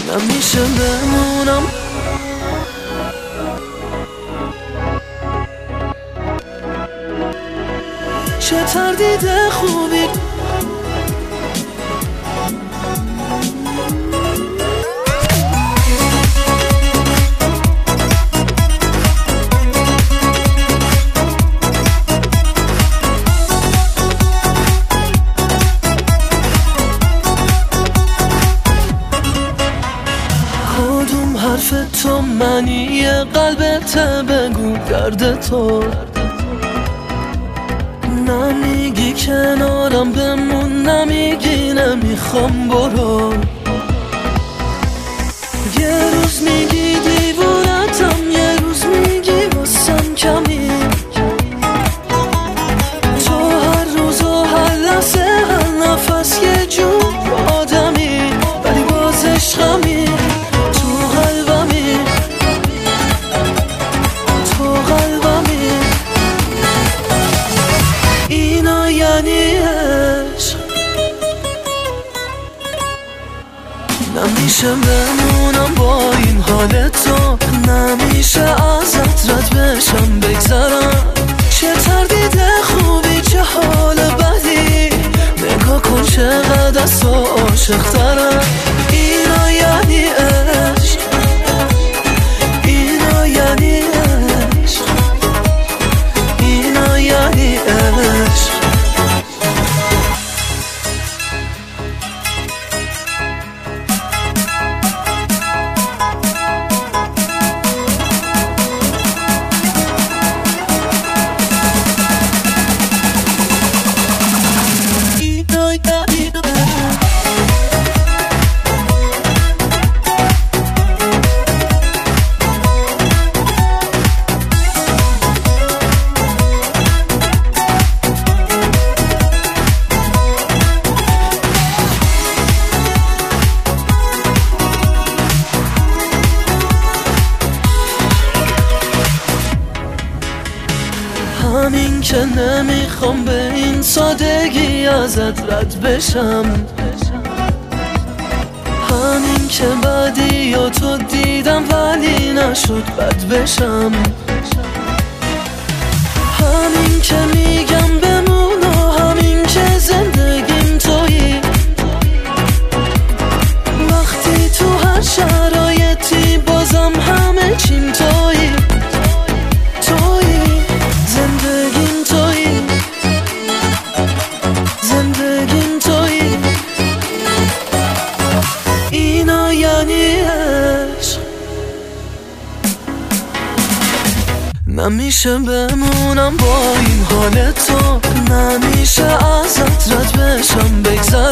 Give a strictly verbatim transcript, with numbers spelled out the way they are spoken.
نمیشه بمونم چه تردید خوبی کدوم حرف تو معنی قلبت بگو درد تو نمیگی کنارم بمون نمیگی نمیخوام برو یه روز میگی دیوونتم یه روز میگی واسم کمی تو هر روز و هر لحظه هر نفس یه جور آدمی ولی باز عشقمی تو قلبمی تو قلبمی اینا یعنی عشق نمیشه بمونم با این حال تو نمیشه ازت رد بشم بگذرم چه تردید خوبی چه حال بدی نگاه کن چقدر از تو عاشق ترم اینا یعنی عشق اینا یعنی عشق اینا یعنی عشق همین که نمیخوام به این سادگی ازت رد بشم همین که بعدی یا تو دیدم ولی نشد بد بشم همین که میگم بمون و همین که زندگیم تویی وقتی تو هر شرایطی بازم همه چیم تویی تویی زندگیم تویی زندگیم تویی اینا یعنی عشق نمیشه بمونم با این حال تو نمیشه ازت رد بشم بگذرم